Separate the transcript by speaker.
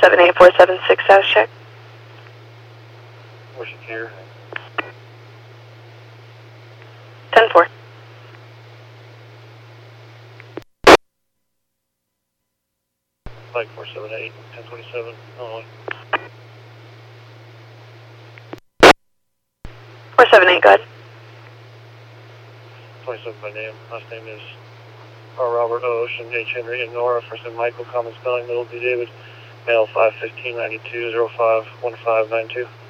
Speaker 1: 478-476 South check.
Speaker 2: Where's your gear?
Speaker 1: 10-4.
Speaker 2: Flight 478, 1027, Illinois.
Speaker 1: 478, go ahead.
Speaker 2: 27 by name. Last name is R. Robert O. Ocean, H. Henry, and Nora. First name Michael, common spelling, middle B. David. Male 51592051592.